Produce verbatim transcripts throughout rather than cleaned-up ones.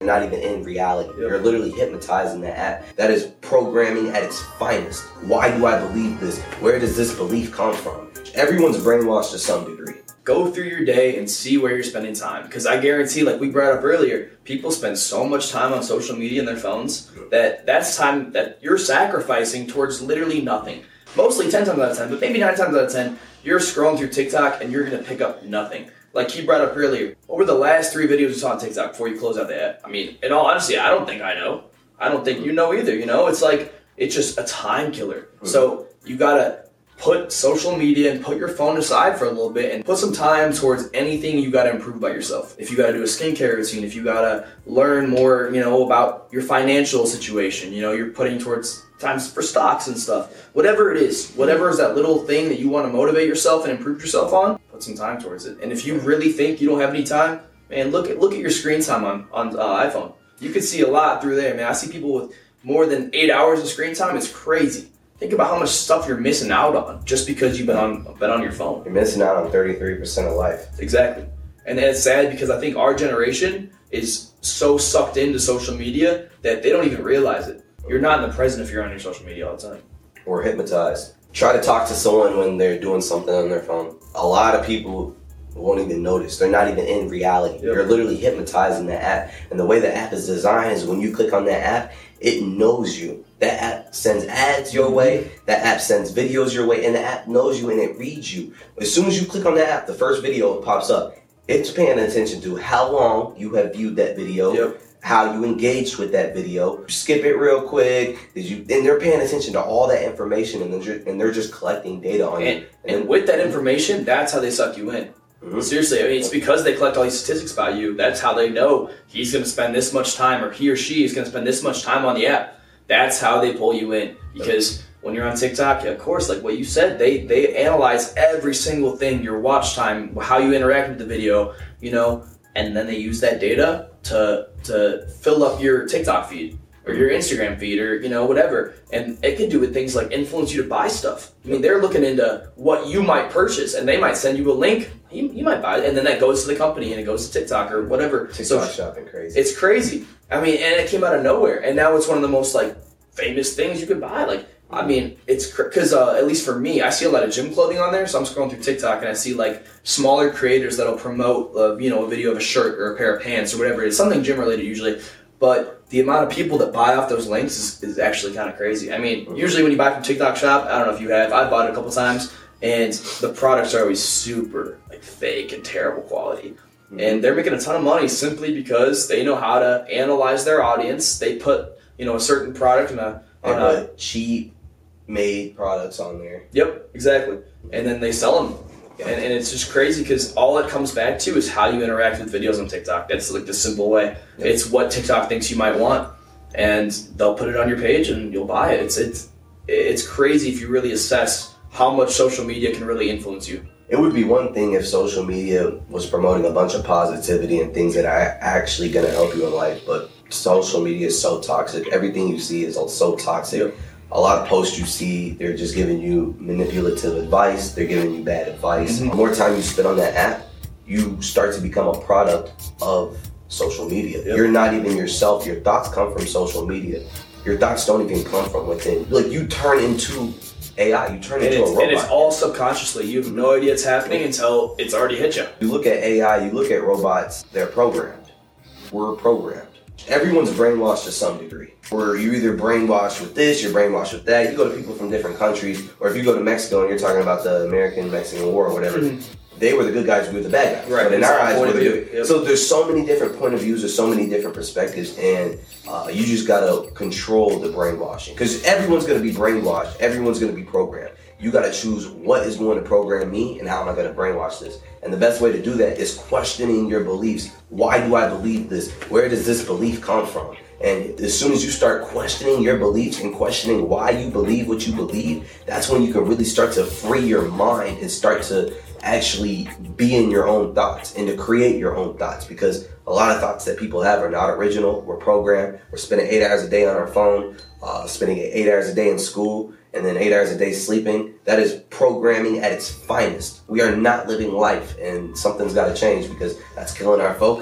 not even in reality. Yep. You're literally hypnotized in that app. That is programming at its finest. Why do I believe this? Where does this belief come from? Everyone's brainwashed to some degree. Go through your day and see where you're spending time. Because I guarantee, like we brought up earlier, people spend so much time on social media and their phones that that's time that you're sacrificing towards literally nothing. Mostly ten times out of ten, but maybe nine times out of ten, you're scrolling through TikTok and you're going to pick up nothing. Like he brought up earlier, what were the last three videos you saw on TikTok before you close out the app? I mean, in all honesty, I don't think I know. I don't think you know either, you know? It's like, it's just a time killer. Mm-hmm. So you got to put social media and put your phone aside for a little bit and put some time towards anything you got to improve about yourself. If you got to do a skincare routine, if you got to learn more, you know, about your financial situation, you know, you're putting towards times for stocks and stuff, whatever it is, whatever is that little thing that you want to motivate yourself and improve yourself on, put some time towards it. And if you really think you don't have any time, man, look at look at your screen time on, on uh, iPhone. You can see a lot through there, man. I see people with more than eight hours of screen time. It's crazy. Think about how much stuff you're missing out on just because you've been on been on your phone. You're missing out on thirty-three percent of life. Exactly. And it's sad because I think our generation is so sucked into social media that they don't even realize it. You're not in the present if you're on your social media all the time. Or hypnotized. Try to talk to someone when they're doing something on their phone. A lot of people won't even notice. They're not even in reality. Yep. You're literally hypnotized in the app. And the way the app is designed is when you click on that app, it knows you. That app sends ads your way, that app sends videos your way, and the app knows you and it reads you. As soon as you click on that app, the first video pops up. It's paying attention to how long you have viewed that video, yep. how you engaged with that video. Skip it real quick. Did you? And they're paying attention to all that information, and they're just, and they're just collecting data on and, it. And, and with that information, that's how they suck you in. Mm-hmm. Seriously, I mean, it's because they collect all these statistics about you. That's how they know he's going to spend this much time, or he or she is going to spend this much time on the app. That's how they pull you in. Because when you're on TikTok, of course, like what you said, they they analyze every single thing, your watch time, how you interact with the video, you know, and then they use that data to to fill up your TikTok feed or your Instagram feed or, you know, whatever. And it can do with things like influence you to buy stuff. I mean, they're looking into what you might purchase, and they might send you a link. You, you might buy it, and then that goes to the company, and it goes to TikTok or whatever. TikTok so, shopping crazy. It's crazy. I mean, and it came out of nowhere, and now it's one of the most, like, famous things you can buy. Like, I mean, it's because uh, at least for me, I see a lot of gym clothing on there. So I'm scrolling through TikTok and I see like smaller creators that'll promote, uh, you know, a video of a shirt or a pair of pants or whatever it is, something gym related usually. But the amount of people that buy off those links is, is actually kind of crazy. I mean, usually when you buy from TikTok Shop, I don't know if you have, I've bought it a couple times, and the products are always super like fake and terrible quality. And they're making a ton of money simply because they know how to analyze their audience. They put, you know, a certain product in a on a cheap made products on there. Yep, exactly. And then they sell them. And, and it's just crazy because all it comes back to is how you interact with videos on TikTok. That's like the simple way. Yep. It's what TikTok thinks you might want. And they'll put it on your page and you'll buy it. It's, it's, it's crazy if you really assess how much social media can really influence you. It would be one thing if social media was promoting a bunch of positivity and things that are actually going to help you in life, but social media is so toxic. Everything you see is so toxic. Yep. A lot of posts you see, they're just giving you manipulative advice. They're giving you bad advice. Mm-hmm. The more time you spend on that app, you start to become a product of social media. Yep. You're not even yourself. Your thoughts come from social media. Your thoughts don't even come from within. Like, you turn into A I. You turn and into a robot. And it's all subconsciously. You have no idea it's happening until it's already hit you. You look at A I, you look at robots, they're programmed. We're programmed. Everyone's brainwashed to some degree. Or you're either brainwashed with this, you're brainwashed with that. You go to people from different countries, or if you go to Mexico and you're talking about the American-Mexican War or whatever, mm-hmm. they were the good guys, we were the bad guys. Right. But in our eyes, we're the good. Yep. So there's so many different point of views, there's so many different perspectives, and uh, you just gotta control the brainwashing. Because everyone's gonna be brainwashed, everyone's gonna be programmed. You gotta choose what is going to program me and how am I gonna brainwash this. And the best way to do that is questioning your beliefs. Why do I believe this? Where does this belief come from? And as soon as you start questioning your beliefs and questioning why you believe what you believe, that's when you can really start to free your mind and start to actually be in your own thoughts and to create your own thoughts. Because a lot of thoughts that people have are not original. We're programmed. We're spending eight hours a day on our phone, uh, spending eight hours a day in school, and then eight hours a day sleeping. That is programming at its finest. We are not living life, and something's got to change because that's killing our focus.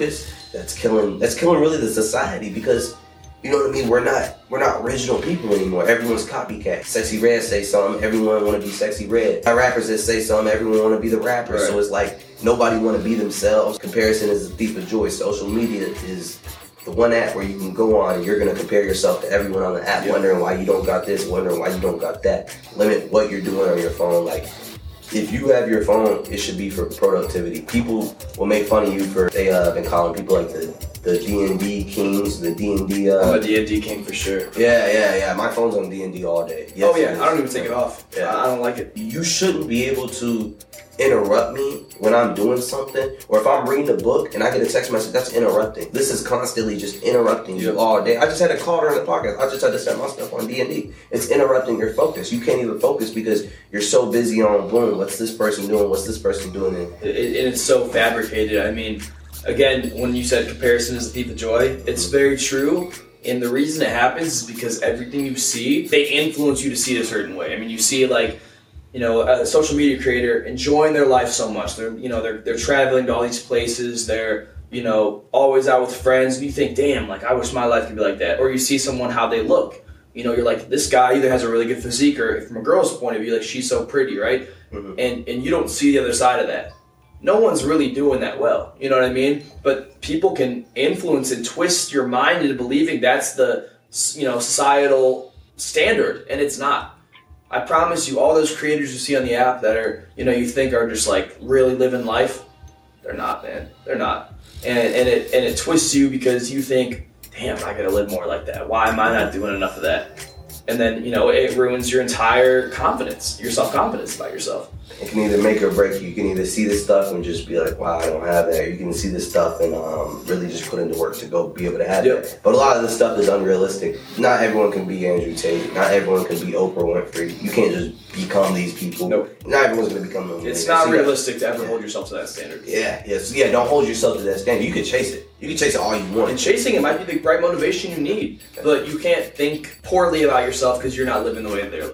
that's killing that's killing really the society because you know what I mean. We're not we're not original people anymore. Everyone's copycat. Sexy Red say something, everyone want to be Sexy Red. Our rappers that say something, everyone want to be the rapper. Right. So it's like nobody want to be themselves. Comparison is a thief of joy. Social media is the one app where you can go on and you're gonna compare yourself to everyone on the app, yeah. wondering why you don't got this, wondering why you don't got that. Limit what you're doing on your phone. Like, if you have your phone, it should be for productivity. People will make fun of you for they uh been calling people like the the D and D kings, the D and D. Uh, I'm a D and D king for sure. Yeah, yeah, yeah. My phone's on D and D all day. Yes, oh yeah, I don't even take it off. Yeah. I don't like it. You shouldn't be able to interrupt me when I'm doing something, or if I'm reading a book and I get a text message, that's interrupting. This is constantly just interrupting you yep. all day. I just had a call during the podcast. I just had to set my stuff on D and D. It's interrupting your focus. You can't even focus because you're so busy on boom. What's this person doing? What's this person doing? And it, it, it's so fabricated. I mean, again, when you said comparison is a thief of joy, it's very true. And the reason it happens is because everything you see, they influence you to see it a certain way. I mean, you see like, you know, a social media creator enjoying their life so much. They're, you know, they're they're traveling to all these places. They're, you know, always out with friends. And you think, damn, like I wish my life could be like that. Or you see someone how they look. You know, you're like, this guy either has a really good physique, or from a girl's point of view, like she's so pretty, right? Mm-hmm. And and you don't see the other side of that. No one's really doing that well. You know what I mean? But people can influence and twist your mind into believing that's the, you know, societal standard, and it's not. I promise you, all those creators you see on the app that are, you know, you think are just like really living life, they're not, man. They're not. And and it and it twists you because you think, damn, I gotta live more like that. Why am I not doing enough of that? And then, you know, it ruins your entire confidence, your self-confidence about yourself. It can either make or break you. You can either see this stuff and just be like, wow, I don't have that. Or you can see this stuff and um, really just put into work to go be able to have yep. that. But a lot of this stuff is unrealistic. Not everyone can be Andrew Tate. Not everyone can be Oprah Winfrey. You can't just become these people. Nope. Not everyone's going to become them. It's not so realistic got, to ever yeah. hold yourself to that standard. Yeah, yes, yeah. Don't hold yourself to that standard. You can chase it. You can chase it all you want. And chasing it might be the right motivation you need, but you can't think poorly about yourself because you're not living the way they're living.